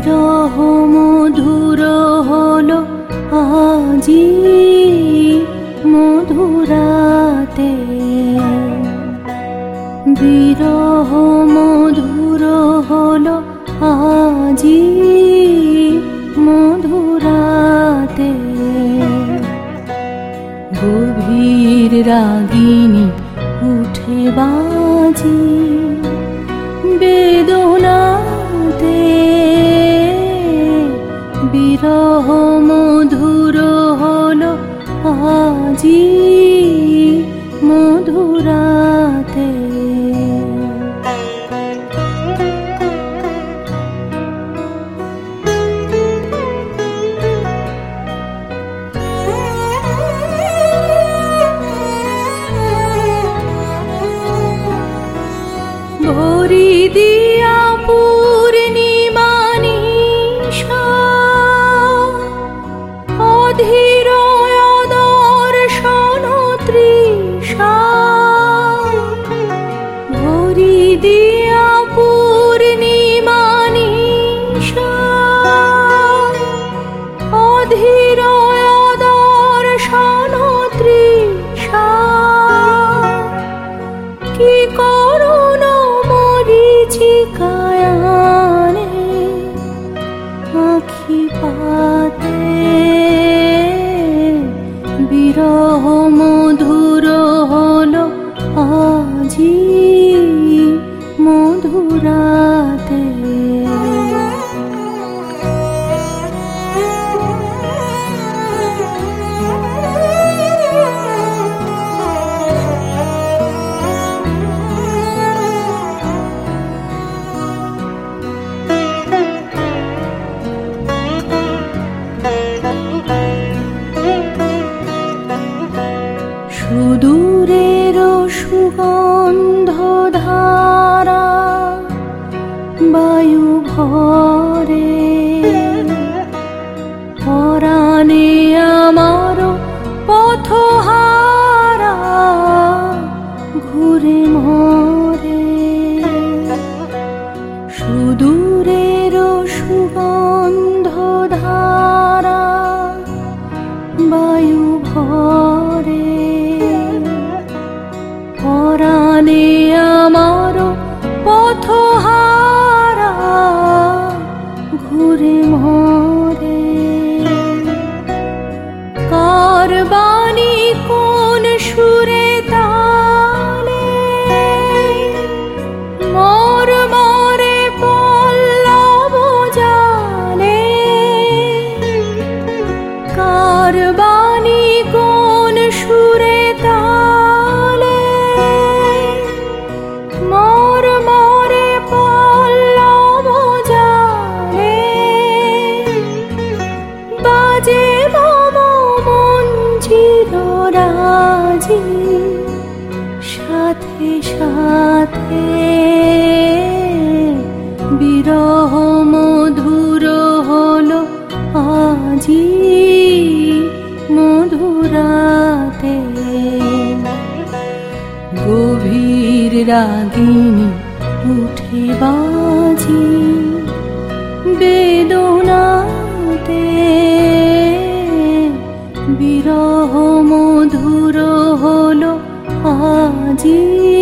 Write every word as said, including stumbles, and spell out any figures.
বিরহ মধুর হলো আজি মধুরাতে, বিরহ মধুর হলো আজি মধুরাতে। গভীর রাগিনী উঠে বাজি বেদনাতে, বিরহ মধুর হলো আজি মধুরাতে। ভরি দিয়া পূর্ণিমা নিশা, অধীর দর্শন তৃষা। ভরি দিয়া পূর্ণিমা নিশা, অধীর দর্শন তৃষা। কি করুণ মরীচিকায়ানে আখি পাতে, বিরহ মধুর হলো আজি মধুরাতে। সুদূরের সুগন্ধ ধারা বায়ু ভরে, পরাণে আমার পথহারা ঘুরে মরে। সুদূরের সুগন্ধ ধারা বায়ু ভরে, পরাণে আমার পথহারা ঘুরে মরে। কার বাণী কোন সুরে তালে, মোর মরে পল্লব জালে। কার বাণী কোন সুরে তালে, মোর মরে পল্লব জালে। বাজে মম মঞ্জির রাজি সাথে সাথে, বিরহ মধুর হলো আজি মধুরাতে। গভীর রাগিনী উঠে বাজি বেদনাতে, বিরহ মধুর হলো আজি